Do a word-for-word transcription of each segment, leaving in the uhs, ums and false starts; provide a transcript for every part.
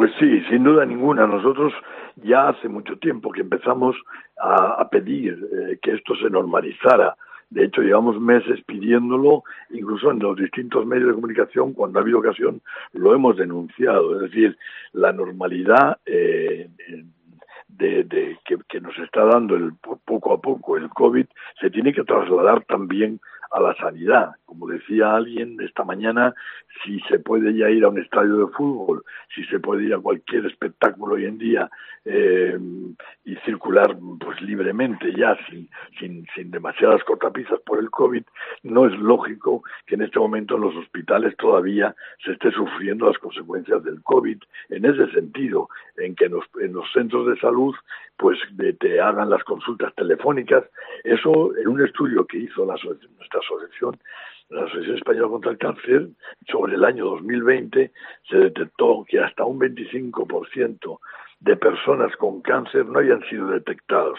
Pues sí, sin duda ninguna. Nosotros ya hace mucho tiempo que empezamos a, a pedir eh, que esto se normalizara. De hecho, llevamos meses pidiéndolo, incluso en los distintos medios de comunicación, cuando ha habido ocasión, lo hemos denunciado. Es decir, la normalidad eh, de, de que, que nos está dando el poco a poco el COVID se tiene que trasladar también a la sanidad. Como decía alguien esta mañana, si se puede ya ir a un estadio de fútbol, si se puede ir a cualquier espectáculo hoy en día eh, y circular pues libremente ya sin, sin, sin demasiadas cortapisas por el COVID, no es lógico que en este momento en los hospitales todavía se esté sufriendo las consecuencias del COVID, en ese sentido, en que en los, en los centros de salud pues de, te hagan las consultas telefónicas. Eso en un estudio que hizo la, nuestra asociación, la Asociación Española contra el Cáncer, sobre el año dos mil veinte, se detectó que hasta un veinticinco por ciento de personas con cáncer no hayan sido detectados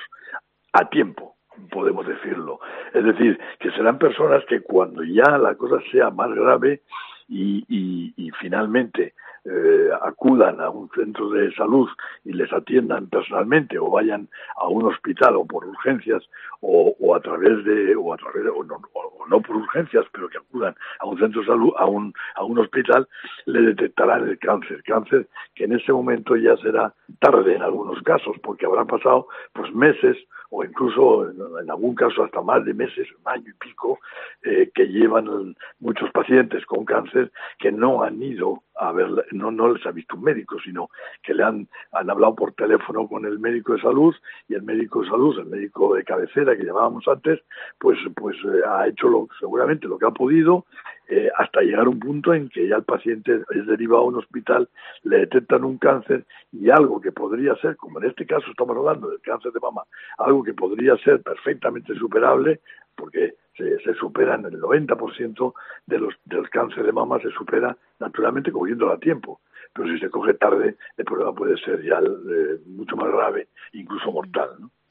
a tiempo, podemos decirlo. Es decir, que serán personas que cuando ya la cosa sea más grave y, y, y finalmente eh, acudan a un centro de salud y les atiendan personalmente, o vayan a un hospital o por urgencias o, o a través de o a través de, o, no, o no por urgencias, pero que acudan a un centro de salud, a un a un hospital, le detectarán el cáncer, cáncer que en ese momento ya será tarde en algunos casos, porque habrán pasado pues meses o incluso en, en algún caso hasta más de meses, un año y pico, eh, que llevan muchos pacientes con cáncer que no han ido a ver, no, no les ha visto un médico, sino que le han, han hablado por teléfono con el médico de salud, y el médico de salud, el médico de cabecera que llamábamos antes, pues, pues eh, ha hecho lo, seguramente lo que ha podido, eh, hasta llegar a un punto en que ya el paciente es derivado a un hospital, le detectan un cáncer, y algo que podría ser, como en este caso estamos hablando del cáncer de mama, algo que podría ser perfectamente superable, porque se, se superan el noventa por ciento de los del cáncer de mama, se supera naturalmente cogiéndolo a tiempo. Pero si se coge tarde, el problema puede ser ya eh, mucho más grave, incluso mortal, ¿no?